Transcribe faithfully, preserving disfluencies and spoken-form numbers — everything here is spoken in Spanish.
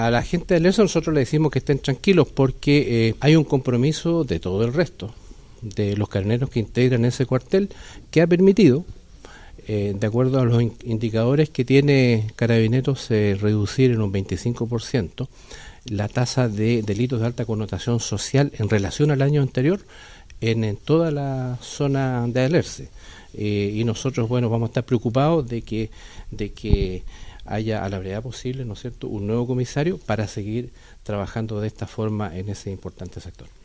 A la gente de Alerce nosotros le decimos que estén tranquilos porque eh, hay un compromiso de todo el resto, de los carabineros que integran ese cuartel, que ha permitido, eh, de acuerdo a los in- indicadores que tiene Carabineros, eh, reducir en un veinticinco por ciento la tasa de delitos de alta connotación social en relación al año anterior en, en toda la zona de Alerce. Eh, y nosotros, bueno, vamos a estar preocupados de que, de que haya a la brevedad posible, ¿no es cierto?, un nuevo comisario para seguir trabajando de esta forma en ese importante sector.